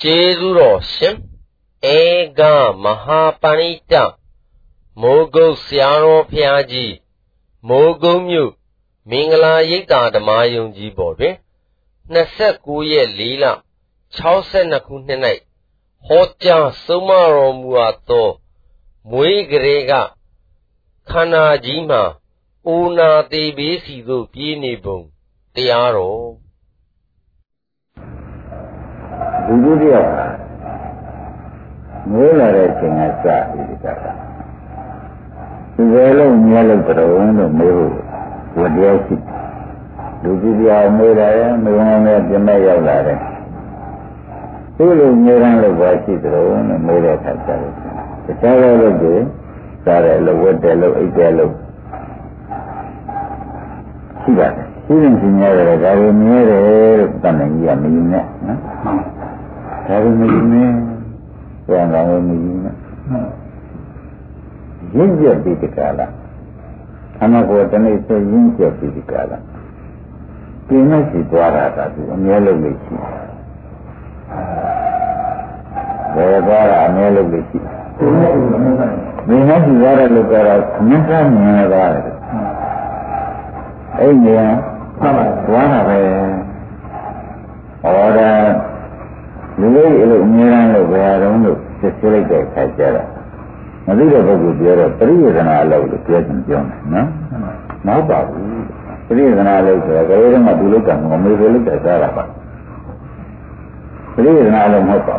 Jezuro Shim Ega Mahapanita Mogo Siaro Piaji Mogo Mu Mingala Yita the Mayunji Bobe Nasakuye Lila Chausenaku night Hoja Sumaro Muato Mui Grega Kana Jima Una de Besido Pinibum Tiaro Buddha Mula Chingasa Velo Yellow Drone, Meru, what else? Buddha Mura, Murana, Jamaica Lare. Hulu Muran Washi Drone, and Mura Kata. The Chava of the Sarah, Lowotello, Italo. Shiva, she didn't never have a mere Tananga. Yinja Pitikala. Anakotani is a Yinja Pitikala. Pinasi Dwarata, Melo Vici. There are Melo Vici. We have to wear a look at Menta. One of a order. The way you Miran of where only the select Kajara. Now, these are good, 3 years and I love the present John, no? No, but 3 years and I love the Gayam Abulukan, or maybe look at Araba. 3 years and I love Hopa.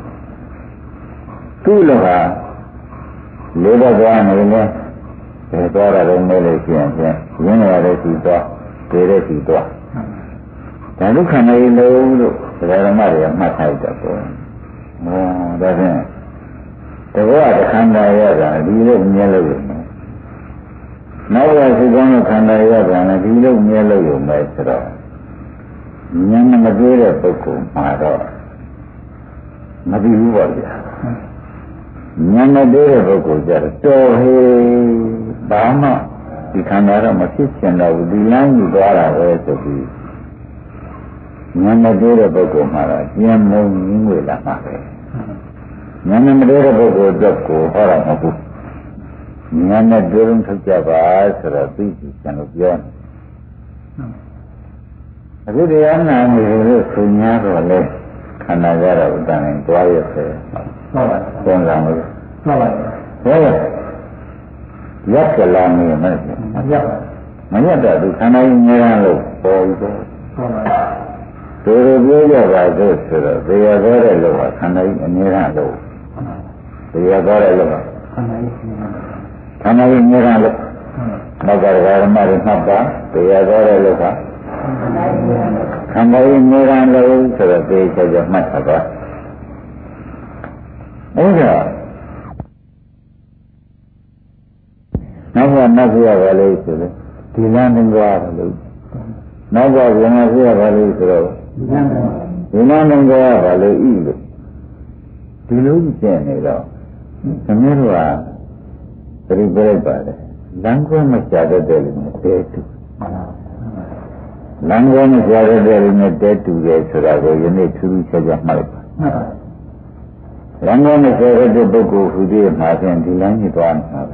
2 Lova, Leva Guan, the daughter of Malaysian, University, University. Now, look at my low. There Maria Matata. Oh, that's it. The water Kanda Yaga, he looked yellow. Now, as you go to Kanda Yaga, and he looked yellow, you made it all. Young Madeira Boko, my daughter. Madi Wadia. Young Madeira Boko, just so he, Bama, the Canada Machian, I would be lying you got away to be. Namadura Boko Mara, Yamo Ningula Mare. Namadura Boko Doko, Horamabu. Namadurum Tajava, Sarabisi, and of Yon. A good Yana is a Sunyaro left Kanagara done in Guaya. Yak along me a minute. Mayada, do can I near boy? So the beauty of our goods, they are very low, can I near low? They are very low. Can I near low? Mother, Mother, they are very low. Can I near low so that they say of my father? Oh, yeah. Now, I'm not here valley to the landing water. Now, when I hear valley to Inananga Valley Eagle. Tilu General. Samirwa. Very very bad. Langua Machada Del in a day to Langua Machada Del in a day to get Sarago, you need to reach a Jamaica. Langua Machada Del Boko, who did Martin Tilangi to answer.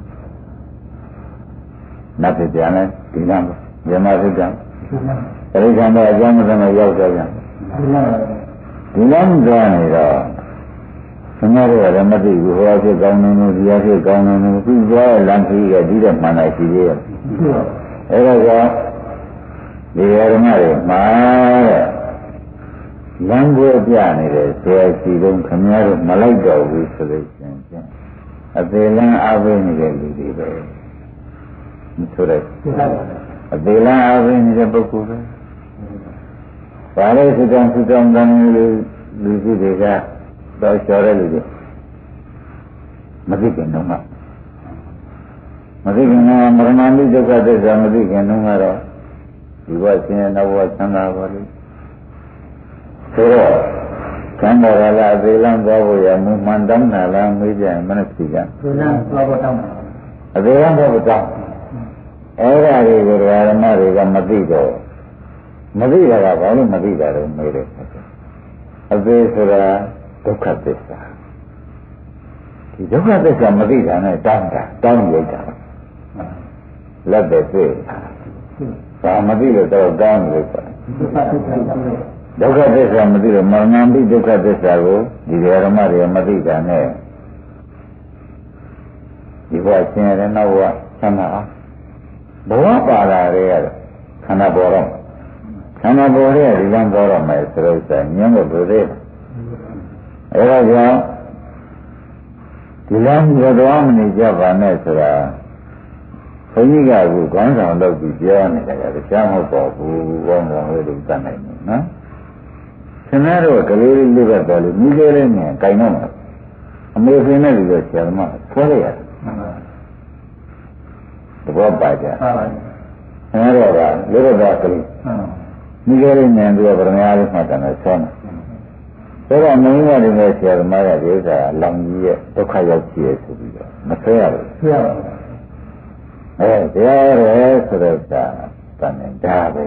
Not a Janet, Tilang, Yamazan. Every time I jump on my yoga, Tilang Janira. Somewhere Ramadi, who has a gown, the other gown, who draw a lumpy, I didn't man I see here. Ever the Aramari, my Lango Pianere, so I see them come out of Malaga with solutions. At the land avenue, so that. A Bela Avin is a book. Why is it on to come down with the by Shorelli? Madigan no more. Madigan no Maramandi Jaka is a Madigan no matter. He was in an hour, Sanavali. So, Kandara, Velan Baboya, Mumandam, Nalam, Media, and Manasigan. A Velan Baboya. Every Ramariga Madigo. Madiga, only Madiga made it. အသေးဆိုတာဒုက္ခသစ္စာဒီဒုက္ခသစ္စာမသိတာနဲ့တောင်းရိတ်တာလက်ပဲတွေ့ဘာမသိလို့တော့တောင်းလို့ဆိုတာဒုက္ခသစ္စာမသိလို့မရဏံပိဒုက္ခသစ္စာကိုဒီဓမ္မတွေမသိတာနဲ့ဒီဘဝဆင်းရဲနောက်ဘဝဆန္ဒအောင်ဘဝပါလာတဲ့ခန္ဓာပေါ်တော့ခန္ဓာပေါ်တဲ့ဒီလမ်းပေါ်တော့မယ်ဆိုတော့ညံ့လို့တို့သေးအဲဒါကြောင့်ဒီလမ်းကြီးတော့မနေကြပါနဲ့ဆိုတာဘုန်းကြီးကအခုခေါင်းဆောင်လုပ်ပြီးပြောနေတာကတရားမဟုတ်ပါဘူးဘောင်းကောင်လေးတို့တတ်နိုင်တယ်နော်ခင်ဗျားတို့ကလေးလေးလေးပဲတော်လို့မိသေးလေးနဲ့ကြိုင်တော့မှာအမေဖေနဲ့ပြီးတော့ဆရာသမားဆွဲလိုက်ရတယ်တဘောပါကြခင်ဗျားတို့ကလေးတော့ကလေးမိသေးလေးနဲ့ပြီးတော့ဗရမ ्या လေးမှတ်တယ်ဆွဲမှာဆိုတော့မင်းကဒီမဲ့ဆရာသမားကဒီဥစ္စာလောင်ကြီးရဲ့ဒုက္ခရောက်ကြည့်ရဆိုပြီးတော့မဆွဲရဘူးဆွဲရပါဘူးတရားရဲဆိုတော့တန်နေတာပဲ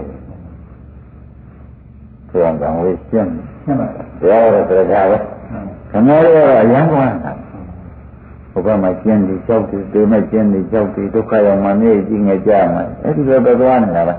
ပြောကြဝေးရှင်းပါတရားရဲဆိုတော့ဒါပဲခမောရောအယံကွာတာဘုရားမှာကျင်းပြီးကြောက်ပြီးဒီမဲ့ကျင်းပြီးကြောက်ပြီးဒုက္ခရောက်မှနေကြည့်ငကြမှာအဲ့ဒီလိုတော့သွားနေတာပါ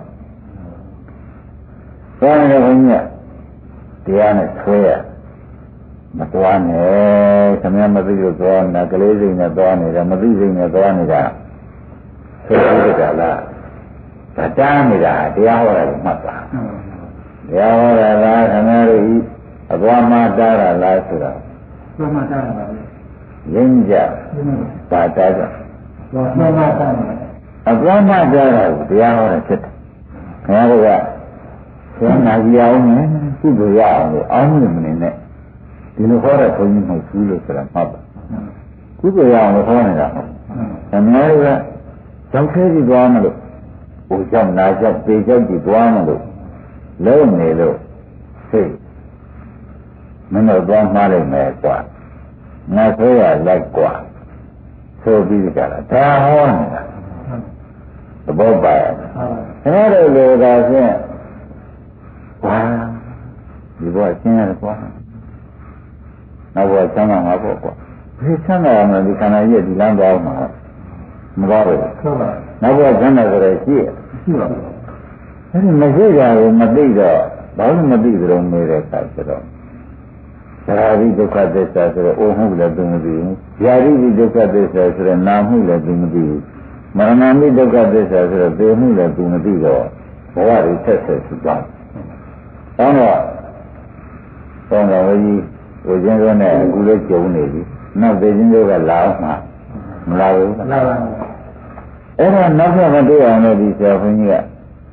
သွားနေတော့ဘုန်းကြီးတရားနဲ့ဆွဲရမသွားနဲ့ခင်ဗျားမသိလို့သွားနေတာကလေးစိတ်နဲ့သွားနေတာမသိစိတ်နဲ့သွားနေတာဆိုပြီးကြလားဗတားနေတာတရားဟောတာမှတ်ပါတရားဟောတာလားခင်ဗျားတို့ဤအသွားမှတားတာလားဆိုတော့သွားမှတားတာပါလေရင်းကြပါတားကြသွားမှတားတာအသွားမှတားတာကိုတရားဟောတာဖြစ်တယ်ခင်ဗျားတို့ကဆင်းနာကြအောင်နဲ့ကုသိုလ်ရအောင်လို့အောင်းလို့မနေနဲ့ဒီလိုဟောတဲ့ဘုန်းကြီးမဟုတ်ဘူးလို့ဆိုတာမှတ်ပါကုသိုလ်ရအောင်လို့ဟောနေတာမဟုတ်ခင်ဗျားတို့ကကြောက်သေးကြည့်သွားမလို့ဟိုကြောက်နာကြောက်ပေကြောက်ကြည့်သွားမလို့လုံးနေလို့စိတ်မင်းတို့သွားမှားလိုက်မယ်ကွာငါဆိုရလိုက်ကွာဆိုပြီးကြတာဒါဟောနေတာသဘောပါရဲ့အဲ့ဒါလိုသာဖြင့်ဝါဒီဘဝရှင်းရတယ်ကွာနောက်ဘဝဆမ်းမှာမှာပေါ့ကွာဒီဆမ်းမှာမှဒီခန္ဓာကြီးဒီလမ်းသွားမှာမသွားဘူးဟုတ်ပါနောက်ဘဝဆမ်းတယ်ဆိုတော့ရှိပါဘူးအဲ့ဒီမရှိတာကိုမသိတော့ဘာလို့မသိကြုံနေတဲ့အခါကျတော့သရာတိဒုက္ခသစ္စာဆိုတော့အိုမှုလည်းသူမသိဘူး။ယာတိဒုက္ခသစ္စာဆိုတော့နာမှုလည်းသူမသိဘူး။မရဏမိဒုက္ခသစ္စာဆိုတော့သေမှုလည်းသူမသိတော့ဘဝတွေဆက်ဆက်ရှိသွားတယ်။ဒါတော့ဘောင်းတော်ကြီးကိုကျင်းစွန်းနဲ့အခုလေးကြုံနေပြီ။နောက်သေခြင်းတို့ကလာအောင်မှာမလာဘူး။လာပါဘူး။အဲ့ဒါနောက်ဆက်မတွေ့အောင်လို့ဒီဆရာဘုန်းကြီးက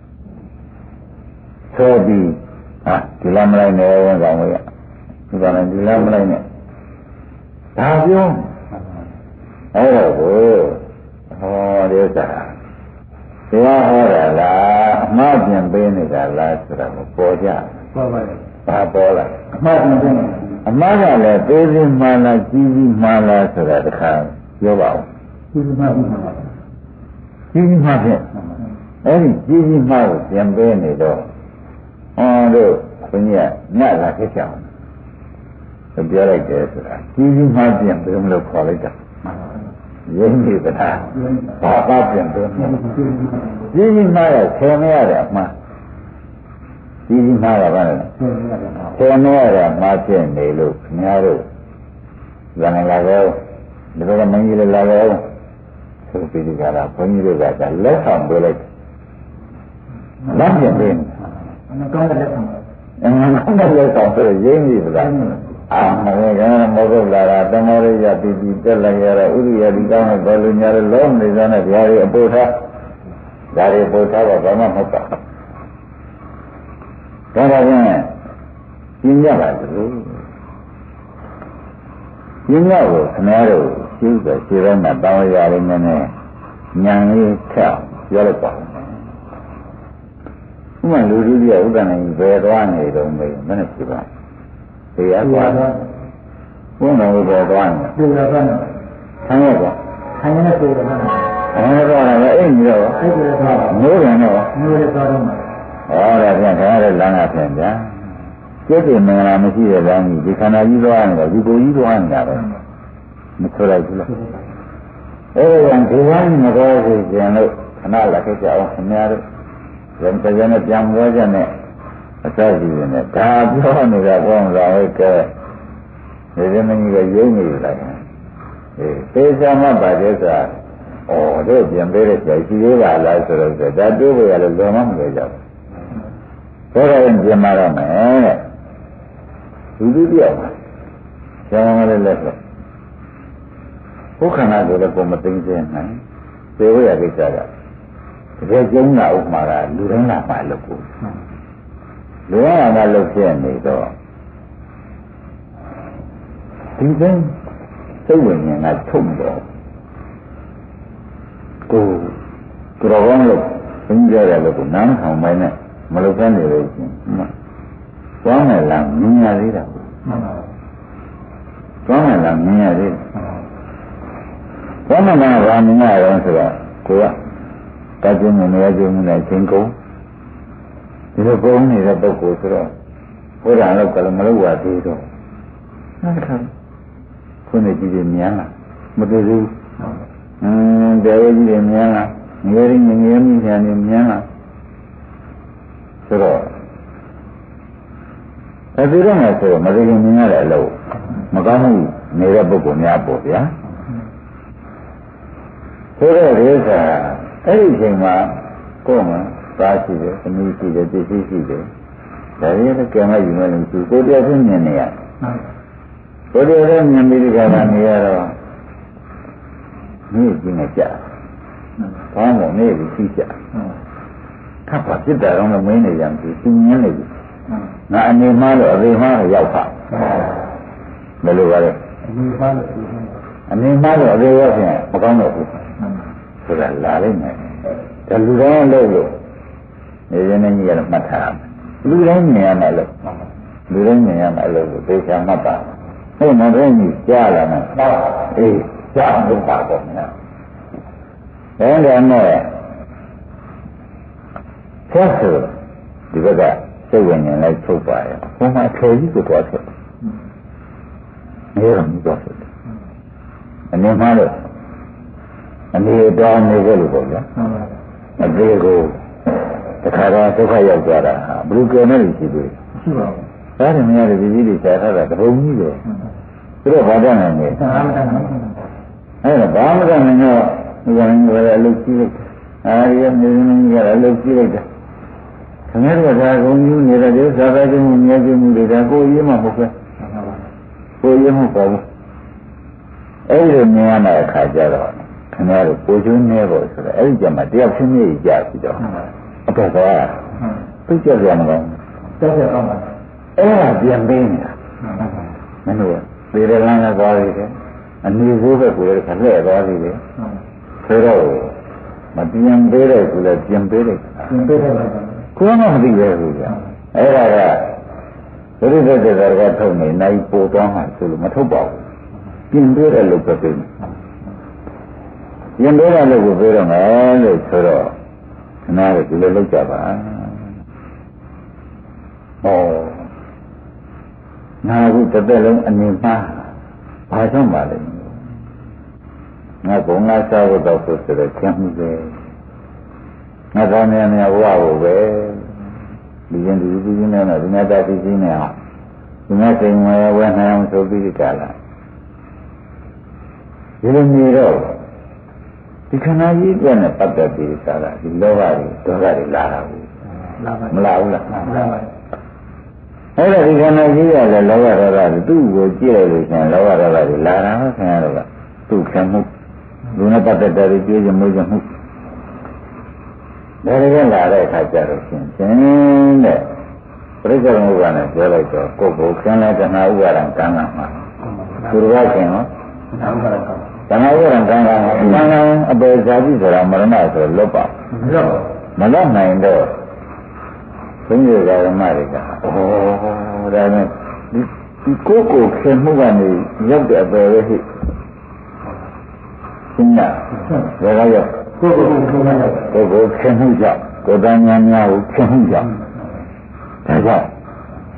ဆိုပြီးဒီလမ်းမလိုက်နဲ့ဝန်ဆောင်ဝေးဒီကနေ့ဒီလမ်းမလိုက်နဲ့ဒါပြောအဲ့တော့ကိုဟောဒီဥစ္စာတရားဟောတာလားအမှားပြန်ပေးနေတာလားဆိုတာကိုပေါ်ကြပေါ်ပါရဲ့ဘာပေါ်လာအမှားပြန်ပေးအမှားကလည်းသေးသေးမှန်လားကြီးကြီးမှန်လားဆိုတာတခါပြောပါဦးကြီးကြီးမှန်ပါကြီးကြီးမှန်ဖြင့်အဲ့ဒီကြီးကြီးမှန်ကိုပြန်ပေးနေတော့ဟောတို့ဘုန်းကြီးကညလာခဲ့ကြအောင်ပြောလိုက်တယ်ဆိုတာကြီးကြီးမှပြန်ဘယ်လိုခေါ်လိုက်တာရင်းနေသလားဘာသာပြန်ပြောကြီးကြီးမှရဆယ်မရတယ်အမှားကြီးကြီးမှရပါလားဆယ်မရတဲ့အမှားဖြစ်နေလို့ခင်ဗျားတို့ဇာနေလာတော့ဒီဘက်ကမင်းကြီးလည်းလာတော့ဆိုပြီးဒီကရာဘုန်းကြီးတို့ကလက်ဆောင်ပေးလိုက်လက်ပြန်ပေးအကောင်းတဲ့လက်ဆောင်လက်ဆောင်ဆိုရင်းနေသလားမဟုတ်ကမဟုတ်လာတာတမောရိယတိတိတက်လိုက်ရတာဥရိယတိကောင်းတဲ့ဘယ်လိုညာလဲလုံးနေစမ်းတဲ့ဓာရီအပုထားဓာရီပုထားတော့ဘာမှမဟုတ်ပါဘူးဒါကြောင့်ပြင်းကြပါလို့ပြင်းရကိုခင်ဗျားတို့ရှိတယ်ခြေထဲမှာတောင်းရရင်းနဲ့ညံလေးထက်ပြောလိုက်ပါဥမာလူကြီးကဥဒ္ဒနာကြီးဘယ်သွားနေတော့မေးမနဲ့ရှိပါတရားကွာဘုန်းတော်ဘယ်သွားနေလဲတရားသွားနေဆန်းရကွာဆန်းရတဲ့ပြေတော့အဲ့ဒါလည်းအိမ်ကြီးတော့အဲ့ဒီတော့မိုးတယ်တော့မိုးတယ်သွားတော့ဟောဒါပြန်ခါရတဲ့လမ်းကပြန်ဗျာကျက်တယ်မင်္ဂလာမရှိတဲ့လမ်းကြီးဒီခန္ဓာကြီးသွားနေတော့ဒီကိုယ်ကြီးသွားနေတာပဲမဆိုလိုက်ဘူးလားအဲ့ဒါဒီဝိုင်းမတော်ဘူးကျင်လို့ခဏလာခဲ့ကြအောင်ခင်ဗျားတို့ဇံတရားနဲ့ပြန်ပြောကြနဲ့အစရှိနေတယ်ဒါပြောနေတာကောင်းလားကဲဒီမင်းကြီးကယုံနေလိုက်သေချာမှပါတဲ့စာဩတို့ပြန်ပေးတဲ့ဆရာရှိသေးပါလားဆိုတော့ဒါတွေးဖို့ရလို့လွန်မှမလွယ်ကြဘူးဒါကြရင်ပြန်มาတော့မယ်တဲ့လူပြောက်ပါဆရာမလေးလက်လက်ဘုခန္ဓာကိုလည်းပုံမသိစေနိုင်သေဝရကိစ္စကတကယ်ကျုံးလာဥပမာကလူတိုင်းလာမှလုပ်ကိုလူတိုင်းလာမှလုပ်ဖြစ်နေတော့ဒီတိုင်းစိတ်ဝိညာဉ်ကထုံတော့ကိုတော်ကောင်းလို့ဘင်းကြရတယ်လို့ကိုနားထောင်ပိုင်းနဲ့မလုပ်ဖက်နေလို့ရှင်သွားမယ်လားမြင်ရသေးတာသွားမယ်လားမြင်ရသေးတယ်သွားမယ်လားဗာမြင်ရတော့ဆိုတော့ကိုကတကျုံနဲ့နေရာကျုံနဲ့ချင်းကုန်ဒီလိုကုန်နေတဲ့ပုဂ္ဂိုလ်ဆိုတော့ဘုရားလောက်ကလည်းမလုပ်ရသေးတော့ဟုတ်ကဲ့ခုနေကြည့်ရင်မြန်လားမတွေ့ဘူးတယ်ကြီးရင်မြန်လားငယ်ရင်းငယ်မြညာနေမြန်လားဆိုတော့အဲဒီတော့မှဆိုတော့မသိရင်မြင်ရတဲ့အလုပ်မကောင်းမှုနေတဲ့ပုဂ္ဂိုလ်များပေါ့ဗျာဆိုတော့ဒီကအဲ့ဒီအချိန်မှာကိုယ်မှာသားရှိတယ်သမီးရှိတယ်ပစ္စည်းရှိတယ်ဒါရီလည်းကံမယူမလို့သူကိုယ်တည်းချင်းမြင်နေရကိုယ်တည်းလည်းမြင်ပြီးဒီကံနေရတော့နေ့ကျင်းနဲ့ကြာဘာမှမနေ့ပြီးရှိကြထပ်ပါပြစ်တာတော့မင်းနေရမယ်သူမြင်နေပြီငါအနေမှားလို့အသေးမှားတော့ရောက်ပါဘယ်လိုပါလဲအနေမှားလို့အသေးရောက်ရင်မကောင်းတော့ဘူးဆိုတာလာလိမ့်မယ်ဒါလူတိုင်းလို့နေရနေကြီးကတော့မှတ်ထားလူတိုင်းမြင်ရမယ်လို့လူတိုင်းမြင်ရမယ်လို့သေချာမှတ်ပါဟုတ်မဟုတ်ကြီးကြားလာမယ်အေးကြားအောင်လုပ်ပါတော့များဒါနဲ့ဆက်ဆိုဒီဘက်ကစိတ်ဝင်ရင်လိုက်ထုတ်ပါရဲ့ဘုံမှာခေကြီးကိုသွားထုတ်နေရမှာသွားထုတ်အနေမှာလို့အနေတောင်းနေကြလို့ပေါ့ဗျာအသေးကိုတခါတော့ဒုက္ခရောက်သွားတာဟာဘယ်လိုကြုံနေလို့ရှိသေးရှိပါဘူးဒါတွေများတယ်ဒီကြီးတွေရှားထားတာတပုံကြီးပဲသူတို့ဘာတတ်နိုင်လဲဘာမတတ်နိုင်အဲ့ဒါဘာမတတ်နိုင်တော့ဒီကနေ့လည်းအလုပ်ကြည့်လိုက်အာရနေနေကြီးကအလုပ်ကြည့်လိုက်တာခင်ဗျားတို့ကဒါကုန်းကြီးနေတဲ့ဒီသာသာချင်းမြဲချင်းမှုတွေကကိုယ်ရေးမှမဟုတ်ပဲကိုယ်ရေးမဟုတ်ပါဘူးအဲ့ဒီမြင်ရတဲ့အခါကျတော့ခင်ဗျားတို့ကိုယ်ကျွန်းနေဖို့ဆိုတော့အဲ့ဒီကြမှာတယောက်ချင်းကြီးကြပြီးတော့အတော့သွားသိကြကြမလို့ကြောက်ရအောင်ပါအဲ့ဒါပြန်ပေးနေတာမင်းတို့သေရလန်းကသွားသေးတယ်အနည်းဆိုးပဲကိုယ်လည်းခလှည့်သွားသေးတယ်ဆိုတော့မပြန်ပေးတဲ့ကူလည်းပြန်ပေးတယ်ပြန်ပေးတယ်ကိုယ်မှမသိပဲဘူးဗျအဲ့ဒါကဘုရားတဲ့တော်ကထုတ်နေနိုင်ပို့သွားမှဆိုလို့မထုတ်ပါဘူးပြင်ပေးတယ်လို့ပဲပြင်ပေးတယ်လို့ကိုပြောတော့မယ်လို့ဆိုတော့ခဏလေးဒီလိုလုပ်ကြပါဟောငါအခုတစ်သက်လုံးအနေမှားဘာကြောင့်ပါလဲငါဘုံငါစားဖို့တော့ဆိုတဲ့ကျမ်းမှုပဲငါသားများများဝဖို့ပဲဒီရင်ဒီကြီးနဲ့တော့ဒီနေ့တာကြီးကြီးနဲ့အောင်ဒီနေ့စိန်ဝယ်ဝယ်နိုင်အောင်ဆိုပြီးကြလားဒီလိုနေတော့ဒီခန္ဓာကြီးအတွက်နဲ့ပတ်သက်ပြီးစားတာဒီလောဘတွေဒေါသတွေလာတာဘူးမလာဘူးလားလာပါအဲ့ဒါဒီခန္ဓာကြီးရလဲလောဘဒေါသတွေသူ့ကိုကြည့်လိုက်လို့ရှင်လောဘဒေါသတွေလာတာဟုတ်ခင်ဗျားတို့ကသူ့ခံမှုလူနဲ့ပတ်သက်တဲ့ကြည့်ကြမှုကြမှုဒါတွေကလာတဲ့အခါကျတော့ရှင်တဲ့ပြိဿဘုရားနဲ့ပြောလိုက်တော့ကိုယ်ကိုခင်းလိုက်တဏှာဥပါဒံကံကမှာသူတော်ကခင်နော်တဏှာဥပါဒံကံကံအပေဇာတိဆိုတာမရဏဆိုလွတ်ပါမလွတ်နိုင်တော့ဘုန်းကြီးဓမ္မတွေကဒါနဲ့ဒီကိုယ်ခင်မှုကနေရောက်တဲ့အပေပဲဟိရှင်းလားဒါကရောက်ကိုယ်ခင်မှုကြောင့်ကိုယ်တန်ညာများကိုခင်မှုကြောင့်ဒါကြောင့်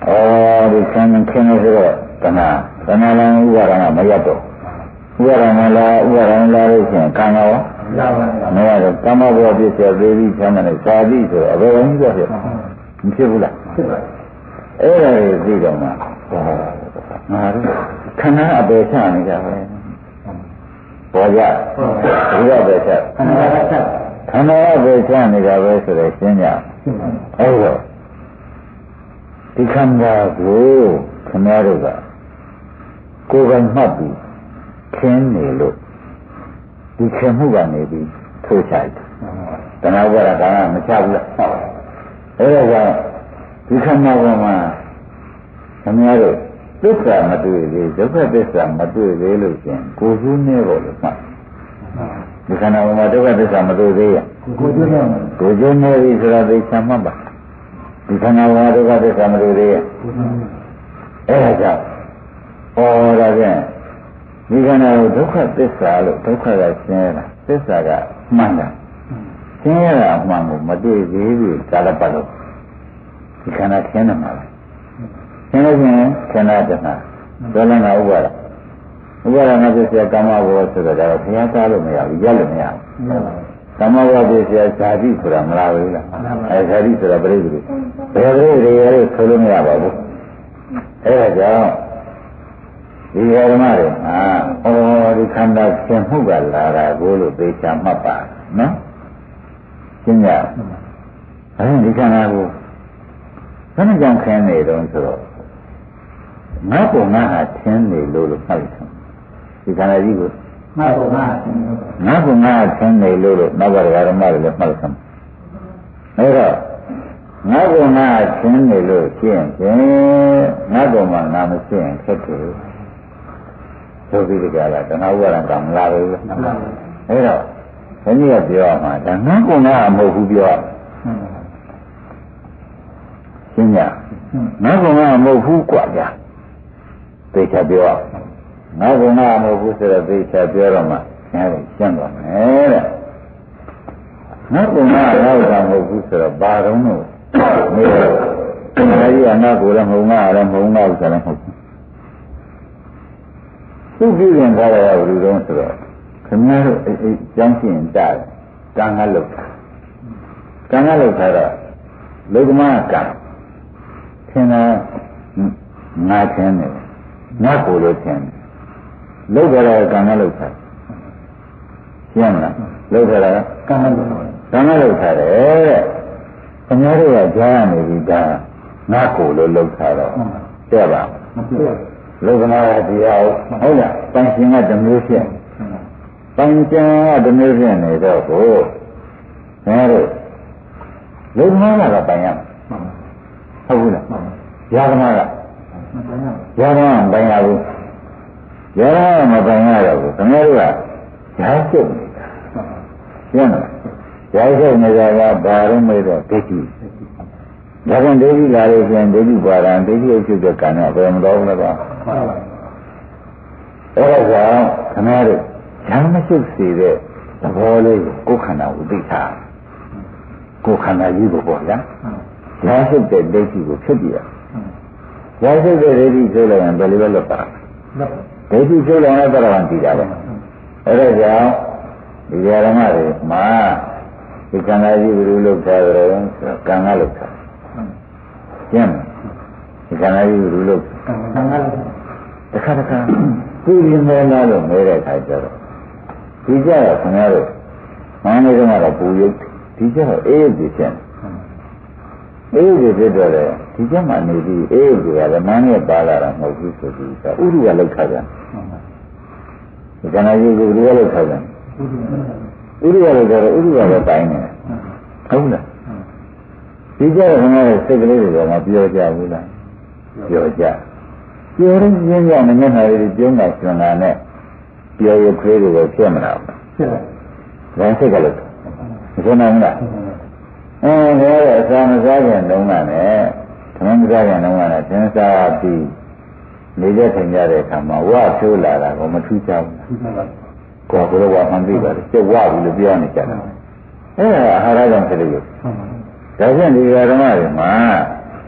ဒီခံနေဆိုတော့တဏှာလည်းဥပါဒနာမရတော့ဥပါဒနာလားလို့ရှိရင်ကံရောမရတော့ကမ္မဘောပြည့်စုံသေးပြီးဆမ်းတယ်ဇာတိဆိုတော့အဘယ်ဝင်ကြီးတော့မဖြစ်ဘူးလားဖြစ်ပါအဲ့ဒါကိုသိတော့မှငါတို့ခန္ဓာအပေချနေကြပဲပေါ်ကြဘုရားပဲချခန္ဓာအပေချနေကြပဲဆိုတော့ရှင်းကြအဲ့တော့ဒီခန္ဓာကိုခင်ဗျားတို့ကကိုယ်ပိုင်မှတ်ပြီးခင်းနေလို့ဒီခင်မှုကနေပြီးထိုးချလိုက်တဏှာဝရကံကမချဘူးလားအဲ့ဒါကြောင့်ဒီခန္ဓာပေါ်မှာခင်ဗျားတို့သစ္စာမတွေ့သေးဒုက္ခသစ္စာမတွေ့သေးလို့ရှင်ကိုယ်ကျိုးနေဖို့လို့မှတ်ဒီခန္ဓာပေါ်မှာဒုက္ခသစ္စာမတွေ့သေးရကိုယ်ကျိုးနေပြီဆိုတာသိချမှတ်ပါဒီခန္ဓာပေါ်မှာဒုက္ခသစ္စာမတွေ့သေးရအဲ့ဒါကြောင့်ဒါဖြင့်ဒီခန္ဓာကိုဒုက္ခသစ္စာလို့ဒုက္ခကရှင်းရတာသစ္စာကမှန်တာရှင်းရတာအမှန်ကိုမတွေ့သေးဘူးကာလပတ်လို့ဒီခန္ဓာရှင်းတယ်မှာပဲရှင်းလို့ရှိရင်ခန္ဓာတဏှာဒေါလနာဥပါဒနာပစ္စယကာမဘောဆိုတော့ဒါတော့ဘုရားသားလို့မရဘူးရက်လို့မရဘူးကာမဘောပစ္စယဇာတိဆိုတာမလားဘူးလားဇာတိဆိုတာပြိတ္တိဘယ်ပြိတ္တိရဲလို့ဆိုလို့မရပါဘူးအဲ့ဒါကြောင့်ဒီဓမ္မတွေဒီခန္ဓာရှင်းမှုကလာတာကိုလို့သိချမှတ်ပါနော်ရှင်းကြအဲဒီခန္ဓာကိုဘယ်နှကြောင့်ခင်းနေတုံးဆိုတော့ငါ့ကိုငါဟာထင်းနေလို့မှတ်လိုက်ဒီခန္ဓာကြီးကိုငါ့ကိုငါထင်းနေလို့နောက်ကဓမ္မတွေလည်းမှတ်လိုက်အဲတော့ငါ့ကိုငါထင်းနေလို့ရှင်းရင်ငါ့ကိုမှငါမရှင်းခက်တယ်ဆိုပြီးကြလားတဏှာဥပါဒကမလာဘူးအဲ့တော့ဘုန်းကြီးကပြောမှာဒါငါ့ကိုငါမဟုတ်ဘူးပြောရှင်းကြငါ့ကိုငါမဟုတ်ဘူးกว่าကြသိချပြောငါ့ကိုငါမဟုတ်ဘူးဆိုတော့သိချပြောတော့မှအဲဒီရှင်းသွားမယ်တဲ့ငါ့ကိုငါတော့မဟုတ်ဘူးဆိုတော့ဘာတုံးလို့မေးတော့အဲဒီကငါ့ကိုလည်းမဟုတ်ငါလည်းမဟုတ်ငါဥစ္စာလည်းမဟုတ်သူ့ပြည်ရင်ထားရတာဘယ်လိုတုံးဆိုတော့ခင်ဗျားတို့ကျောင်းရှင်တာကံကလောက်ထားတော့လောကမကံထင်တာငါထင်တယ်ငါကိုလို့ထင်တယ်လောက်ကြတဲ့ကံကလောက်ထားရှင်းမလားလောက်ကြတာကံကလောက်ထားတယ်တဲ့ခင်ဗျားတို့ကကြားရနေပြီဒါငါကိုလို့လောက်ထားတော့တဲ့ပါမဖြစ်လောကနာကတရားဟုတ်လားပန်းရှင်ကဓမျိုးဖြစ်ပန်းကျန်ကဓမျိုးဖြစ်နေတော့ကိုခင်ဗျားတို့လောကနာကပန်းရဟုတ်ဘူးလားယာကနာကယာကနာမပိုင်ရဘူးယာကနာမပိုင်ရတော့ဘူးခင်ဗျားတို့ကဓာတ်ကျုပ်နေတာရှင်းမလားဓာတ်ကျုပ်နေတာကဘာလို့မေးတော့ဒိဋ္ဌိဒါကြောင့်ဒိဋ္ဌိလာလို့ပြန်ဒိဋ္ဌိပါဒံဒိဋ္ဌိအဖြစ်တဲ့ကံကဘယ်မတော်ဘူးလားအဲ့ဒါကြောင့်ခင်ဗျားတို့ဓာတ်မရှုပ်စေတဲ့သဘောလေးကိုယ်ခန္ဓာကိုသိထားကိုယ်ခန္ဓာကြီးကိုပေါ့ဗျာဓာတ်ရှုပ်တဲ့ဒိဋ္ဌိကိုဖြစ်ပြရဓာတ်ရှုပ်တဲ့ဒိဋ္ဌိဆိုလိုက်ရင်ဘယ်လိုပဲလုပ်ပါဒိဋ္ဌိရှုပ်လိုက်ရင်ပရဝံတည်တာပဲအဲ့ဒါကြောင့်ဒီဓမ္မတွေမှာဒီခန္ဓာကြီးဘယ်လိုလုပ်ထားကြလဲကံကလုပ်ထားကျင်းဒီခန္ဓာကြီးဘယ်လိုလုပ်ကံကလုပ်တခါသူ့ရင်မဲလာလို့မဲတဲ့အခါကျတော့ဒီကြတော့ခင်ဗျားတို့မောင်းနေတော့ပူရုပ်ဒီကြတော့အေးရုပ်ဖြစ်တယ်အေးရုပ်ဖြစ်တော့လေဒီကြမှာနေပြီးအေးရုပ်ကလည်းမန်းနဲ့ပါလာတာမဟုတ်ဘူးဆိုပြီးဥရုကလောက်ထားကြဒီခန္ဓာကြီးကိုဥရုကလောက်ထားကြဥရုကလောက်ထားတော့ဥရုကပဲတိုင်းနေဟုတ်လားဒီကြတော့ခင်ဗျားတို့စိတ်ကလေးတွေကမပြောကြဘူးလားပြောကြပြောရင်းချင်းကြမမျက်နှာလေးပြုံးတာရှင်လာနဲ့ပြောရခွေးတွေကိုဖြစ်မလားဖြစ်ပါဘူးဒါစိတ်ကလေးမရှင်းနိုင်ဘူးလားဒါအစာမစားကြတုန်းကလည်းသမမစားကြတုန်းကလည်းသင်္စားပြီးနေတဲ့ခင်ကြတဲ့အခါမှာဝါထိုးလာတာကိုမထူးကြဘူးကိုယ်ကလည်းဝါမှန်ပြီပါလေကျုပ်ဝါပြီလို့ပြောနေကြတာအဲ့ဒါအာဟာရကြောင့်ဖြစ်လို့ဒါဖြင့်ဒီဓမ္မတွေမှာ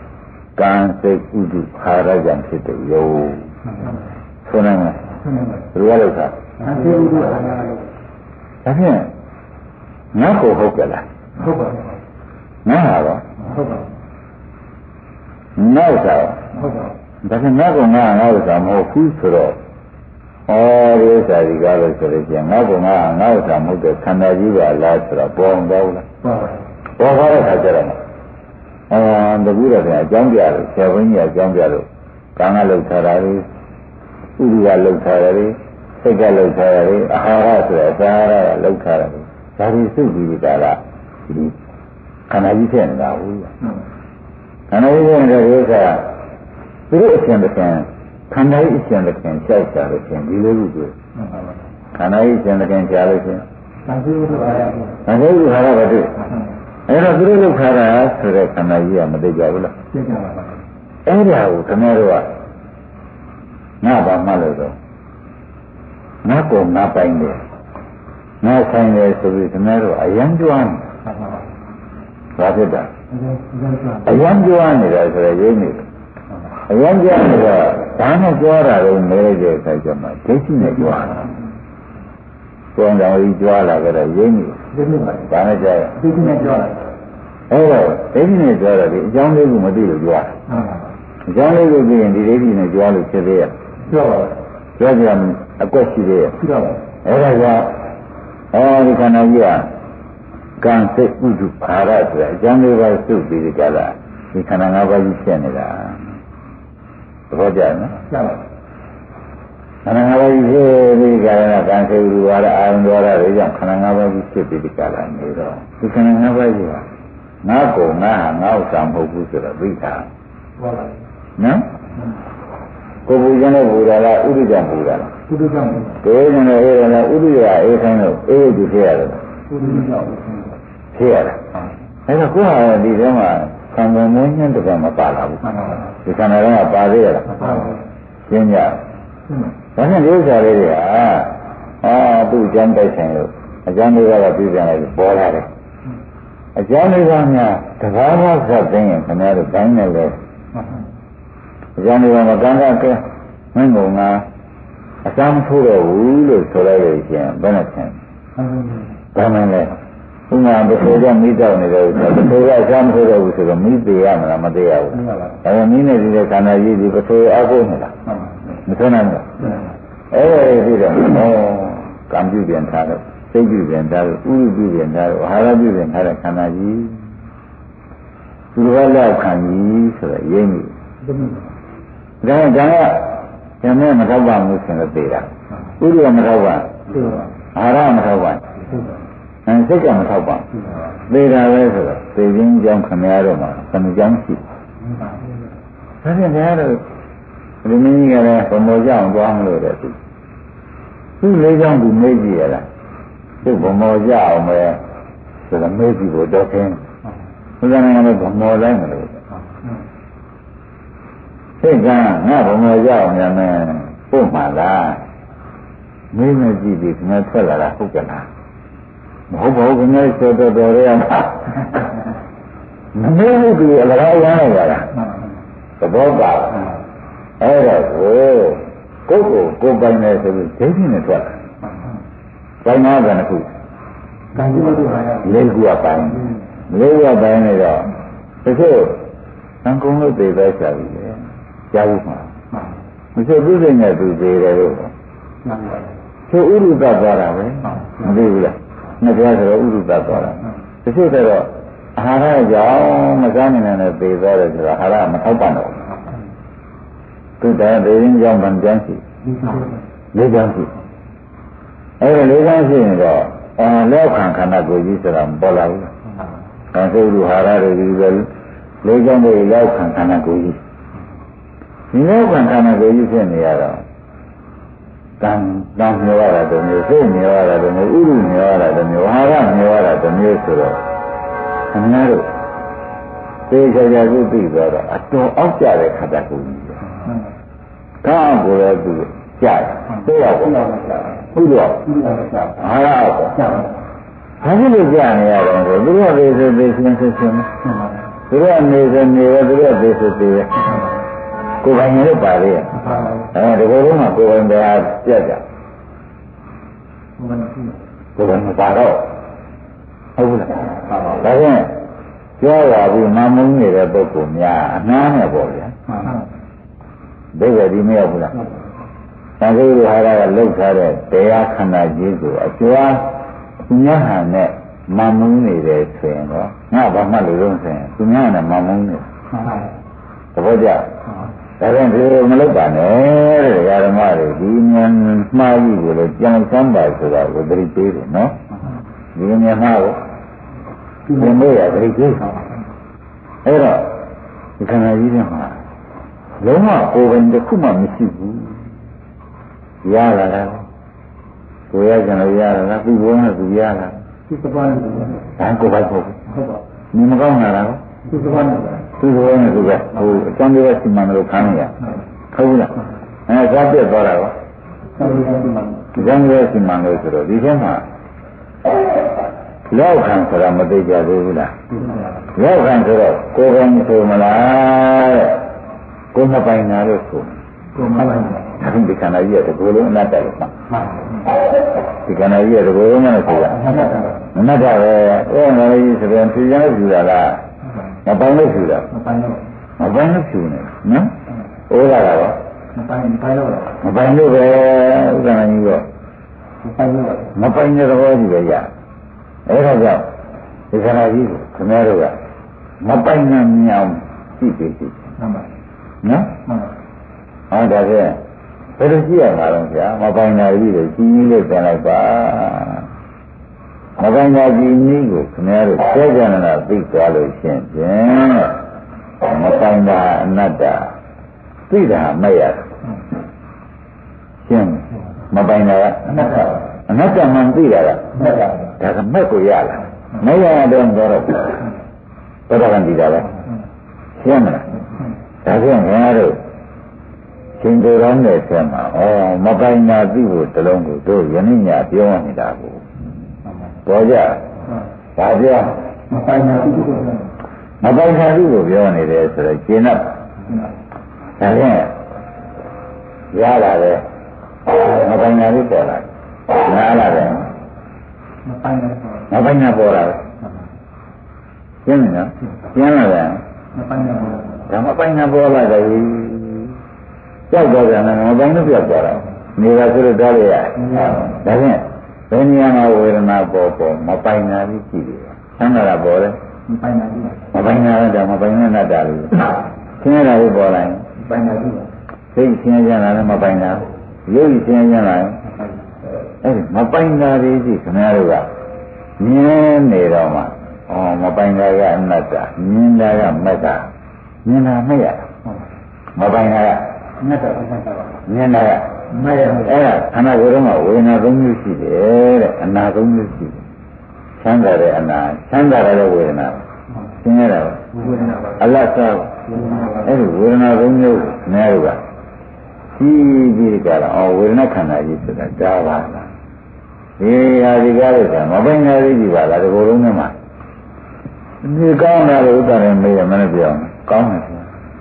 ကံစိတ်ဥဒ္ဓဟာရကြောင့်ဖြစ်တဲ့ယောဆိုနိုင်မလားဘယ်လိုလုပ်တာစိတ်ဥဒ္ဓဟာရလို့ဒါဖြင့်ငါ့ကိုဟုတ်ကြလားဟုတ်ပါဘူးငါဟာတော့ဟုတ်ပါဘူးနောက်တော့ဟုတ်ပါဘူးဒါဖြင့်ငါ့ကိုငါဥစ္စာမဟုတ်ဘူးဆိုတော့ဩဒီဥစ္စာဒီကားလို့ဆိုလို့ကျန်ငါ့ကိုငါဥစ္စာမဟုတ်တဲ့ခန္ဓာကြီးပါလားဆိုတော့ပေါ်အောင်တော့လားပေါ်ပါတဲ့ခါကျတော့တကူတော့ပြန်အကြောင်းပြလို့ဆရာဘုန်းကြီးအကြောင်းပြလို့ကံကလှုပ်ထားတာလေဥဒ္ဓကလှုပ်ထားတယ်လေစိတ်ကလှုပ်ထားတယ်လေအာဟာရဆိုတဲ့အစာဟာရကလှုပ်ထားတယ်ဒါဒီစုပြီးဒီကလာဒီခန္ဓာကြီးဖြစ်နေတာဟုတ်ခန္ဓာကြီးဖြစ်နေတဲ့ဥစ္စာသူတို့အရှင်တစ်ခင်ခန္ဓာကြီးအရှင်တစ်ခင်လျှောက်တာလို့ရှင်ဒီလိုလိုတွေ့ခန္ဓာကြီးအရှင်တစ်ခင်ကြားလို့ရှင်သံဃာဥဒ္ဓဟာရပါတွေ့အဲ့တော့သူတို့လောက်ခါတာဆိုတဲ့ခန္ဓာကြီးကမသိကြဘူးလားသိကြပါပါအဲ့ဒါကိုခင်ဗျားတို့ကငါဘာမှလို့တော့ငါကောငါပိုင်တယ်ငါဆိုင်တယ်ဆိုပြီးခင်ဗျားတို့အယံကြွားနေဘာဖြစ်တာအယံကြွားနေတာဆိုရရင်းနေအယံကြွားနေတာဒါနဲ့ကြွားတာလို့နေလိုက်တဲ့အခါကျမှဒိဋ္ဌိနဲ့ကြွားတာကိုယ်တော်ကြီးကြွားလာကြတော့ရင်းနေဒါနဲ့ကြွားရဒိဋ္ဌိနဲ့ကြွားလာအဲ့တော့ဒိဋ္ဌိနဲ့ကြွားတော့ဒီအကြောင်းလေးကိုမသိလို့ကြွားအကြောင်းလေးကိုသိရင်ဒီဒိဋ္ဌိနဲ့ကြွားလို့ဖြစ်သေးရဲ့ကြွားပါကြွားကြံအကွက်ရှိသေးရဲ့ရှိတော့ပါအဲ့ဒါကြောင့်ဒီခန္ဓာကြီးကကံစိတ်ဥဒ္ဓဘာရဆိုတဲ့အကြောင်းလေးပါစုပြီးကြတာဒီခန္ဓာ၅ပါးကြီးဖြစ်နေတာသဘောကျနော်ကျပါခန္ဓာ၅ပါးကြီးဖြစ်ပြီးကြတာကံစိတ်ဥဒ္ဓဘာရအာရုံဒွါရတွေကြောင့်ခန္ဓာ၅ပါးကြီးဖြစ်ပြီးကြတာနေတော့ဒီခန္ဓာ၅ပါးကြီးကငါကောငါဟာငါဥစ္စာမဟုတ်ဘူးဆိုတော့သိတာဟုတ်ပါဘူးနော်ကိုယ်ပူဇံနဲ့ပူတာလားဥဒ္ဓကြောင့်ပူတာလားဥဒ္ဓကြောင့်ကိုယ်နဲ့အေးတယ်လားဥဒ္ဓရအေးခိုင်းလို့အေးကြည့်ဖြစ်ရတယ်ဥဒ္ဓကြောင့်ဖြစ်ရတာအဲ့တော့ကိုယ်ဟာဒီထဲမှာသံဃာမွေးညှင်းတကမပါလာဘူးဒီခန္ဓာကပါသေးရလားမပါဘူးရှင်းကြဒါနဲ့ဒီဥစ္စာလေးတွေကသူ့အကြောင်းတိုက်ဆိုင်လို့အကြောင်းလေးကတော့ပြပြန်လိုက်ပေါ်လာတယ်အကြောင်းလေးကများတဘာဝဇတ်သိရင်ခင်ဗျားတို့တိုင်းနဲ့လေအကြောင်းလေးကမကံကကဲမင်းကောင်ကအစမ်းထိုးတော့ဘူးလို့ဆိုလိုက်လို့ရှင်ဘယ်နဲ့ဆင်းဘာမှလဲဥမာဘယ်လိုကြောင့်မိတော့နေတယ်ဆိုတော့ဘယ်လိုကအစမ်းထိုးတော့ဘူးဆိုတော့မိသေးရမလားမသေးရဘူးဒါပေမဲ့မိနဲ့ဒီတဲ့ခန္ဓာကြီးဒီဘယ်လိုအကုန်နေတာမဆွနိုင်ဘူးအဲ့ဒီပြီးတော့ကံပြုပြန်ထားတော့စိတ်ပြုပြန်ထားလို့ဥရုပြုပြန်ထားလို့အာဟာရပြုပြန်ထားတဲ့ခန္ဓာကြီးသူတော်လောက်ခံကြီးဆိုတော့ရင်းပြီဒါကကျန်တဲ့မထောက်ပါဘူးဆိုတော့သိတာဥရုကမထောက်ပါအာဟာရမထောက်ပါစိတ်ကမထောက်ပါသိတာပဲဆိုတော့သိခြင်းကြောင့်ခမရတော့မှာသမကြောင့်ရှိဒါဖြင့်တရားတော့ဒီနည်းကလည်းဘုံမောကြောင့်သွားမလို့တဲ့သူလေးကြောင့်သူမေးကြည့်ရလားသူ့ဘုံမောကြအောင်ပဲဆိုတော့မေးကြည့်ဖို့တော့ခင်းဘုရားနိုင်ငံကဘုံမောတိုင်းမလို့စိတ်ကငါဘုံမောကြအောင်ရမယ်ပို့မှလားမေးမကြည့်ပြီးခင်ဗျထွက်လာတာဟုတ်ကြလားမဟုတ်ပါဘူးခင်ဗျဆိုတော့တော်ရမှာမမေးဘူးသူအလကားရမ်းလိုက်တာသဘောပါအဲ့တော့ကိုယ်ကိုပိုင်နေဆိုပြီးဒိဋ္ဌိနဲ့ထွက်ပိုင်နာကနှစ်ခုကံကြီးတို့ပါရလေးခုကပိုင်လေးခုကပိုင်နေတော့တချို့သံကုံလို့ပြေးသွားချပြီလေကြားဘူးမှာမချို့သူစိတ်နဲ့သူပြေးတယ်လို့ချို့ဥရုသသွားတာပဲမသိဘူးလားနှစ်ပြားဆိုတော့ဥရုသသွားတာတချို့တော့အာဟာရကြောင့်မစားနိုင်တဲ့ပြေးသွားတယ်ဆိုတော့အာဟာရမထောက်ပံ့တော့သူတည်းဒေရင်ကြောင့်ဗန်ကျန်းရှိလေးကြောင့်ရှိအဲ့ဒါလေးကြောင့်ရှိရင်တော့လောက်ခံခန္ဓာကိုယ်ကြီးဆိုတာမပေါ်လာဘူး။အဲဆိုလူဟာရတွေဒီပဲလေးကြောင့်တွေလောက်ခံခန္ဓာကိုယ်ကြီးဒီလောက်ခံခန္ဓာကိုယ်ကြီးဖြစ်နေရတော့တန်မျောရတာတမျိုးစိတ်မျောရတာတမျိုးဥရုမျောရတာတမျိုးဟာရမျောရတာတမျိုးဆိုတော့ခင်ဗျားတို့သိကြကြခုသိသွားတော့အတော်အောက်ကြတဲ့ခန္ဓာကိုယ်ကြီးကောင်းကိုလည်းသူကြားတယ်သိရပါဘူးဟုတ်တော့အာရတော့ကြားဘာဖြစ်လို့ကြားနေရတော့သူတို့ကသေရှင်းသူတို့ကနေဆိုနေပဲသူတို့သေးဆိုသေးပဲကိုယ်ပိုင်ရင်လည်းပါလေဒီလိုလုံးကကိုယ်ပိုင်ပဲပြတ်ကြကိုယ်ပိုင်မပါတော့ဟုတ်ဘူးလားဒါဖြင့်ပြောပါဘူးမမုန်းနေတဲ့ပုဂ္ဂိုလ်များအနားနဲ့ပေါ့ဗျာဒိဋ္ဌိဒီမရောက်ဘူးလားသံဃာ့ဟာရကလှုပ်ထားတဲ့တရားခန္ဓာကြီးကိုအကျွမ်းညဟန်နဲ့မမုန်းနေတယ်ဆိုရင်တော့ငါဘာမှလို့လို့ဆိုရင်သူများနဲ့မမုန်းနေသဘောကျဒါရင်ဒီလိုမလုပ်ပါနဲ့တဲ့ဓမ္မတွေဒီဉာဏ်မှားကြီးကိုလည်းကြံစမ်းပါဆိုတာကိုသတိပေးတယ်နော်ဒီဉာဏ်မှားကိုသင်လို့ရသတိပေးအဲ့တော့ဒီခန္ဓာကြီးထဲမှာလုံးဝကိုယ်ပိုင်တစ်ခုမှမရှိဘူးရလာတာကိုရကြလို့ရလာတာသူ့ဘုံနဲ့သူရလာသူသဘောနဲ့သူဒါကိုယ်ပိုင်ဖို့ဟုတ်ပါဘူးမကောင်းတာလားသူသဘောနဲ့သူ့ဘုံနဲ့သူပဲဟိုအကျမ်းတွေစီမံလို့ခံရဟုတ်ဘူးလားအဲဒါပြတ်သွားတာကောအကျမ်းတွေစီမံလို့ဆိုတော့ဒီထဲမှာလောက်ခံဆိုတာမသိကြသေးဘူးလားလောက်ခံဆိုတော့ကိုယ်ကမဆိုမလားတဲ့ကိုယ်မပိုင်တာလို့ဆိုကိုယ်မပိုင်တာဒါဖြင့်ဒီခန္ဓာကြီးရဲ့တကူလုံးအနတ္တလို့မှဒီခန္ဓာကြီးရဲ့တကူလုံးနဲ့ဆိုတာအနတ္တပဲအဲ့ဒါလည်းဆိုရင်ဖြူရမ်းဖြူတာလားမပိုင်လို့ဖြူတာမပိုင်လို့ဖြူနေနော်ဩလာတာရောမပိုင်လို့ပဲဥက္ကဋ္ဌကြီးရောမပိုင်တဲ့သဘောကြီးပဲရအဲ့ဒါကြောင့်ဒီခန္ဓာကြီးကိုခင်ဗျားတို့ကမပိုင်နိုင်မြောင်ကြည့်ကြည့်နော်ဟုတ်ဒါဖြင့်ဘယ်လိုကြည့်ရမှာလဲဗျာမပိုင်နိုင်ကြီးကိုကြီးကြီးလေးပြန်လိုက်ပါမပိုင်နိုင်ကြီးနည်းကိုခင်ဗျားတို့သိကြနေတာသိသွားလို့ရှင်းဖြင့်မပိုင်တာအနတ္တသိတာမဲ့ရရှင်းမပိုင်တာကအနတ္တမှန်သိတာကအနတ္တဒါကမဲ့ကိုရလာမရတော့တော့ဘုရားကံတည်တာပဲရှင်းမလားဒါဖြင့်ခင်ဗျားတို့ရှင်တော်တော်နဲ့ဆင်းမှာမပိုင်နာသိဖို့တလုံးကိုတို့ယနေ့ညပြောနေတာကိုပေါ်ကြဒါပြောမပိုင်နာသိဖို့ပြောနေတယ်ဆိုတော့ရှင်းတော့ဒါဖြင့်ရလာတယ်မပိုင်နာသိပေါ်လာနားလာတယ်မပိုင်နာပေါ်လာရှင်းတယ်နော်ရှင်းလာတယ်မပိုင်နာပေါ်လာဒါမပိုင်နာပေါ်လာတယ်ကြောက်တော့ပြန်တယ်မပိုင်လို့ပြောက်သွားတာနေတာဆိုတော့ဒါလေးရဒါဖြင့်ဘယ်နေရာမှာဝေဒနာပေါ်မပိုင်နာပြီးကြည့်တယ်ဆန်းတာပေါ်တယ်မပိုင်နာတော့မပိုင်နဲ့နတ်တာလို့ဆင်းရဲတာကိုပေါ်လာရင်ပိုင်နာပြီစိတ်ဆင်းရဲကြတာလည်းမပိုင်နာရုပ်ဆင်းရဲကြတာအဲ့ဒီမပိုင်နာလေးကြီးခင်ဗျားတို့ကမြင်နေတော့မှမပိုင်တာကအနတ္တမြင်တာကမတ္တမြင်တာမရမပိုင်တာကမြင်တာကမရအဲ့ဒါခန္ဓာကိုယ်တော့ဝေဒနာ၃မျိုးရှိတယ်တဲ့အနာ၃မျိုးရှိတယ်ချမ်းသာတဲ့အနာချမ်းသာတဲ့ဝေဒနာရှင်းရတာပါအလတ်စားအဲ့ဒီဝေဒနာ၃မျိုးနဲ့တို့ကကြီးကြတော့ဝေဒနာခန္ဓာကြီးဆိုတာဒါပါလားဒီဟာဒီကားလို့ဆိုမပိုင်နာလေးကြီးပါလားဒီလိုလုံးနဲ့မှာဒီကောင်းတာလို့ဥစ္စာနဲ့မေးရမလို့ပြောကောင်းတယ်ခဏ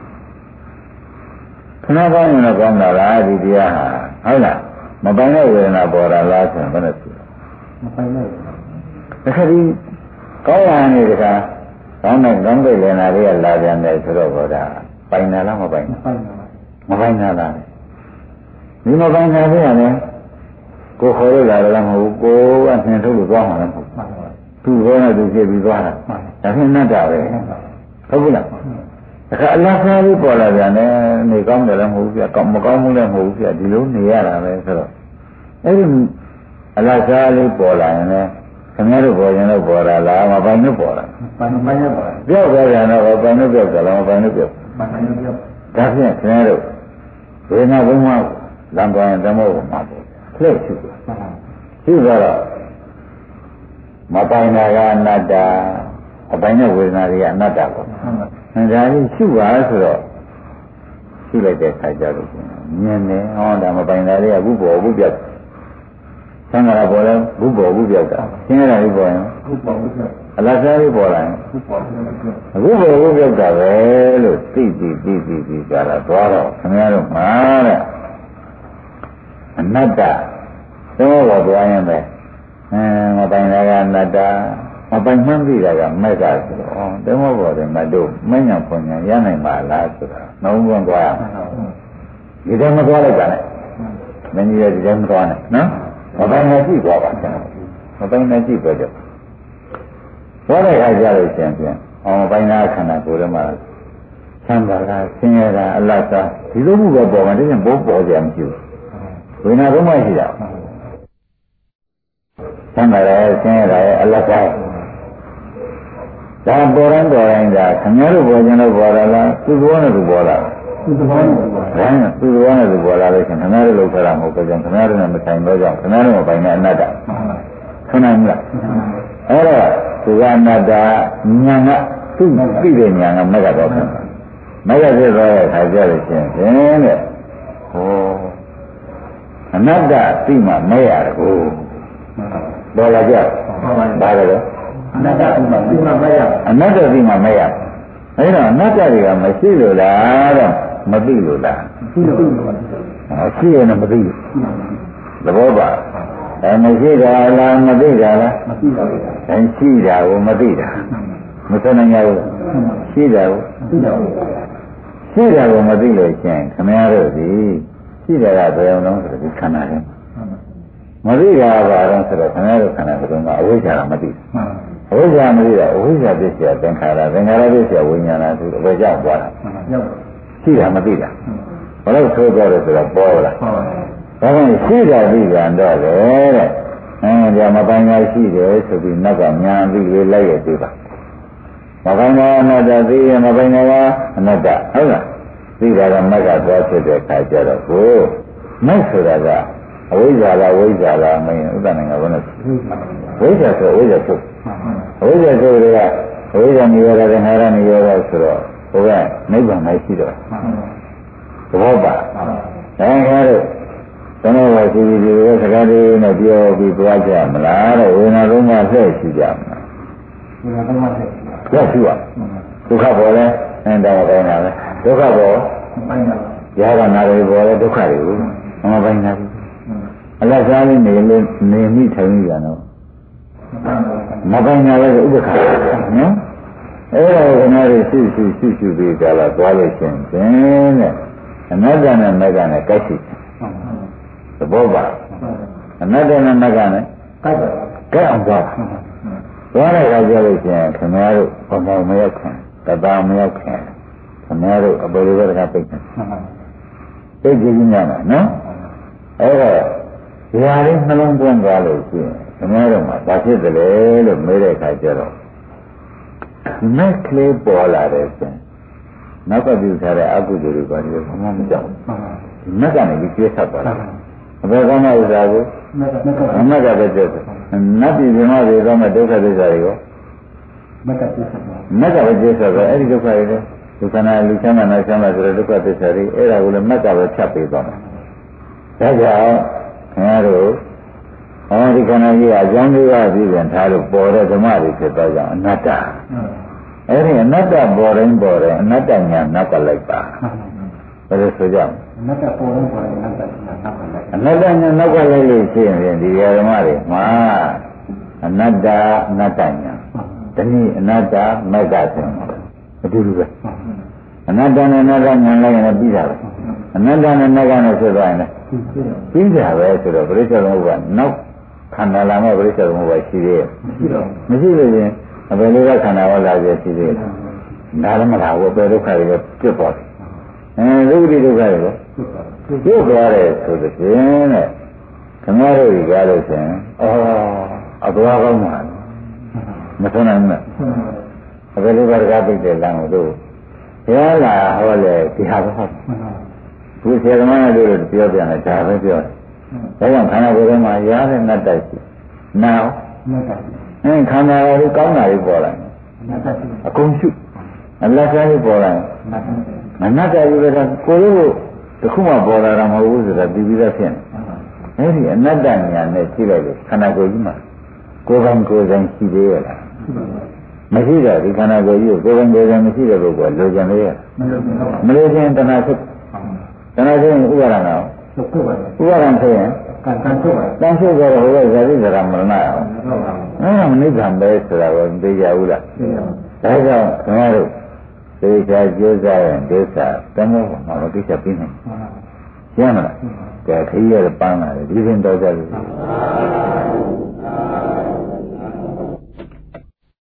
ကောင်းရင်တော့ကောင်းတာလားဒီတရားဟာဟုတ်လားမပိုင်တဲ့ဝေဒနာပေါ်တာလားဆိုရင်ဘယ်နဲ့ဖြစ်မပိုင်တဲ့တခါဒီကောင်းရနေတခါကောင်းတဲ့ကောင်းတဲ့ဝေဒနာလေးကလာပြန်တယ်ဆိုတော့ဘောတာပိုင်တာလားမပိုင်ဘူးမပိုင်တာလားဒီမပိုင်တာလေးကလည်းကိုခေါ်လို့လာတယ်မဟုတ်ဘူးကိုကနှင်ထုတ်လို့သွားမှာလည်းမဟုတ်ဘူးသူ့ဘောနဲ့သူဖြစ်ပြီးသွားတာဒါဖြင့်နတ်တာပဲဟုတ်ဘူးလားအခါအလားစားလေးပေါ်လာပြန်တယ်နေကောင်းတယ်လည်းမဟုတ်ဘူးပြမကောင်းဘူးလည်းမဟုတ်ဘူးပြဒီလိုနေရတာပဲဆိုတော့အဲ့ဒီအလားစားလေးပေါ်လာရင်လည်းခင်ဗျားတို့ပေါ်ရင်တော့ပေါ်တာလားမပိုင်လို့ပေါ်တာပိုင်လို့ပေါ်တာပြောက်သွားပြန်တော့ပိုင်လို့ပြောက်တယ်လားမပိုင်လို့ပြောက်ဒါဖြင့်ခင်ဗျားတို့ဝေဒနာဘုံမှာလမ်းသွားရင်ဓမ္မဘုံမှာပေါ့လှည့်ရှိတယ်ရှိတော့မပိုင်တာကအနတ္တအပိုင်တဲ့ဝေဒနာတွေကအနတ္တပေါ့ဒါကြီးရှိပါဆိုတော့ရှိလိုက်တဲ့ခါကျတော့မြင်တယ်ဟောဒါမပိုင်တာတွေကဘူးပေါ်ဘူးပြောက်ဆံဃာပေါ်လဲဘူးပေါ်ဘူးပြောက်တာရှင်းရတာဘူးပေါ်ရင်ဘူးပေါ်ဘူးပြောက်အအလတ်စားလေးပေါ်လာရင်အခုပေါ်ဖို့ပြောက်တာပဲလို့သိကြတာသွားတော့ခင်ဗျားတို့မှာတဲ့အနတ္တသုံးဘောသွားရင်ပဲမပိုင်တာကအနတ္တမပိုင်မှန်းသိတာကမက်ကဆိုတော့သုံးဘောတွေမတို့မညာဖွညာရနိုင်ပါလားဆိုတာနှုံးပွင့်သွားရမယ်ဒီတိုင်းမသွားလိုက်ပါနဲ့မင်းကြီးရဲ့ဒီတိုင်းမသွားနဲ့နော်မပိုင်နဲ့ကြည့်သွားပါမပိုင်နဲ့ကြည့်ပဲတော့သွားတဲ့အခါကျလို့ရှင်ပြန်မပိုင်တာခန္ဓာကိုယ်ထဲမှာသံဃာကဆင်းရဲတာအလတ်သားဒီလိုမှုပဲပေါ်မှာတကယ်ဘိုးပေါ်ကြမရှိဘူးဝိညာဉ်သုံးပါးရှိတာသံဃာရဲ့ဆင်းရဲတာရဲ့အလတ်သားဒါပေါ်တိုင်းဒါခင်ဗျားတို့ပေါ်ခြင်းလို့ပေါ်လာလားသူ့ဘောနဲ့သူပေါ်လာသူ့ဘောနဲ့သူပေါ်လာလို့ခင်ဗျားတို့လောက်ကြတာမဟုတ်ဘူးခင်ဗျားတို့နဲ့မဆိုင်တော့ကြောင့်ခင်ဗျားတို့မပိုင်တဲ့အနတ္တဆန္ဒမလားအဲ့တော့သူကအနတ္တဉာဏ်ကသူ့သိတဲ့ဉာဏ်ကမက်ကတော့မက်ကဖြစ်သွားတဲ့အခါကျလို့ရှိရင်တဲ့ဟောအနတ္တသိမှမက်ရတယ်ကိုပေါ်လာကြဘာလဲအနတ္တသိမှမက်ရအနတ္တသိမှမက်ရအဲ့တော့အနတ္တတွေကမရှိလို့လားတော့မသိလို့လားရှိလို့ရှိရင်မသိဘူးသဘောပါမရှိတာလားမသိတာလားမရှိပါဘူးရှိတာကိုမသိတာမသိနိုင်ဘူးရှိတာကိုရှိတာကိုမသိလို့ရှင်ခင်ဗျားတို့ဒီရှိတာကဘယ်အောင်လုံးဆိုတော့ဒီခန္ဓာထဲမသိတာကဘာလို့ဆိုတော့ခင်ဗျားတို့ခန္ဓာကအဝိဇ္ဇာကမသိအဝိဇ္ဇာမသိတာအဝိဇ္ဇာပစ္စယသင်္ခါရသင်္ခါရပစ္စယဝိညာဏဆိုတော့ဘယ်ကြောင့်ပွားတာရှိတာမသိတာဘယ်လိုဆိုကြလဲဆိုတော့ပေါ်လာဒါကြောင့်ရှိတာသိကြတော့လေတဲ့ဒါမပိုင်ရရှိတယ်ဆိုပြီးနောက်ကညာပြီးလေးလိုက်ရသေးပါမပိုင်ကအနတ္တသိရင်မပိုင်ကအနတ္တဟုတ်လားသိတာကမက်ကသွားဖြစ်တဲ့အခါကျတော့ကိုမက်ဆိုတာကအဝိဇ္ဇာလားဝိဇ္ဇာလားမင်းဥဒ္ဒနာကဘယ်နဲ့ဝိဇ္ဇာဆိုဝိဇ္ဇာချုပ်အဝိဇ္ဇာချုပ်တွေကအဝိဇ္ဇာနိရောဓနဲ့ဟာရနိရောဓဆိုတော့ဟိုကနိဗ္ဗာန်မရှိတော့သဘောပါဒါကြတော့သမေဝစီဒီကိုစကားလေးနဲ့ပြောပြီးသွားကြမလားတဲ့ဝေဒနာလုံးကလှည့်ရှိကြမလားဝေဒနာလုံးကလှည့်ရှိရဒုက္ခပေါ်လဲတော့ပိုင်းတာပဲဒုက္ခပေါ်ပိုင်းတာရဟနာတွေပေါ်လဲဒုက္ခတွေကိုမပိုင်းတာဘူးအလတ်စားလေးနေလို့နေမိထိုင်ကြတော့မပိုင်းတာလည်းဥပ္ပခါနော်အဲ့ဒါကနာရီရှိပြီးကြလာသွားလို့ရှင်တဲ့အနတ္တနဲ့မက္ကနဲ့ကိုက်ရှိသဘောပါအနတ္တနဲ့မက္ကနဲ့ကဲအောင်သွားသွားတဲ့အခါကျလို့ရှိရင်ခင်ဗျားတို့ဘုံဘုံမရောက်ခင်တပါမရောက်ခင်ခင်ဗျားတို့အပေါ်လေးကပိတ်တယ်ပိတ်ကြည့်ကြမှာနော်အဲ့တော့ဒီဟာလေးနှလုံးသွင်းသွားလို့ရှိရင်ခင်ဗျားတို့မှာဘာဖြစ်သလဲလို့မေးတဲ့အခါကျတော့မက်ကလေးပေါ်လာတယ်ဆိုနောက်ကပြုထားတဲ့အကုသိုလ်တွေပါဒီဘာမှမကြောက်ဘူးမက်ကနေပြီးကျေးဆက်သွားတယ်အဘယ်ကောင်းတဲ့ဥစ္စာကိုမက်ကပဲကျက်တယ်နတ်ပြည်မြမတွေကောင်းတဲ့ဒုက္ခသစ္စာတွေကိုမက်ကပဲကျက်ဆက်တယ်အဲ့ဒီဒုက္ခတွေလည်းဒုက္ခနာလူချမ်းသာနာချမ်းသာဆိုတဲ့ဒုက္ခသစ္စာတွေအဲ့ဒါကိုလည်းမက်ကပဲဖြတ်ပေးသွားတယ်ဒါကြောင့်ခင်ဗျားတို့ဒီခန္ဓာကြီးကအကြောင်းလေးပါးပြီးပြန်ထားလို့ပေါ်တဲ့ဓမ္မတွေဖြစ်သွားကြအောင်အနတ္တအဲ့ဒီအနတ္တပေါ်တိုင်းအနတ္တညာနောက်ကလိုက်ပါဘယ်လိုဆိုကြလဲအနတ္တပေါ်တိုင်းအနတ္တညာနောက်ကလိုက်လို့ရှိရင်ဒီဓမ္မတွေမှာအနတ္တညာတနည်းအနတ္တမက္ကဆိုအတူတူပဲအနတ္တနဲ့အနတ္တညာလိုက်ရင်ပြီးတာပဲအနတ္တနဲ့မက္ကနဲ့ဖြစ်သွားရင်လည်းပြီးတာပဲဆိုတော့ပရိစ္ဆေသမုပ္ပါနောက်ခန္ဓာလာမဲ့ပရိစ္ဆေသမုပ္ပါရှိသေးရဲ့မရှိလို့ရင်အဘယ်လိုကခန္ဓာဝလာပြရှိသေးလဲဒါလည်းမလားဘူးပဲဒုက္ခတွေပြတ်သွားတယ်ဒုက္ခတွေပြတ်သွားတယ်ဆိုတဲ့ဖြင့်တဲ့ခမရတို့ကြီးကားလို့ရှင်အသွားကောင်းမှာမဆုံးနိုင်ဘူးအဘယ်လိုကတကားပြည့်တဲ့လမ်းကိုတို့ဘုရားလာဟောလေဒီဟာပဲဟုတ်ဘူးဆရာသမားတို့ပြောပြန်တယ်ဒါပဲပြောတယ်ဒါကြောင့်ခန္ဓာကိုယ်ထဲမှာရတဲ့နတ်တိုက်ရှိနာခန္ဓာကိုယ်ကောင်းတာတွေပေါ်လာတယ်အကုန်ရှုအလတ်စားတွေပေါ်လာတယ်အနတ္တကြီးပဲကိုယ်လို့တခုမှပေါ်လာတာမဟုတ်ဘူးဆိုတာပြီးပြီးသားဖြစ်နေအဲ့ဒီအနတ္တဉာဏ်နဲ့ကြည့်လိုက်လို့ခန္ဓာကိုယ်ကြီးမှာကိုယ်ပိုင်ရှိသေးရဲ့လားမရှိတော့ဒီခန္ဓာကိုယ်ကြီးကိုယ်ပိုင်မရှိတဲ့ပုဂ္ဂိုလ်လိုချင်လေမလိုချင်တဏှာဖြစ်တဏှာဖြစ်ရင်ဥပါဒနာဥပါဒနာဖြစ်ရင်ကံထုတ်ပါတန်ထုတ်ကြတော့ဟိုကဇာတိဇရာမရဏအောင်မနိဗ္ဗာန်ပဲဆိုတာကိုသိကြဘူးလားဒါကြောင့်ခင်ဗျားတို့သေချာကြိုးစားရင်ဒုစရတမောမှာတော့သိချပြီးနေရှင်းမလားကဲခရီးရပန်းလာတယ်ဒီရင်တော့ကြလို့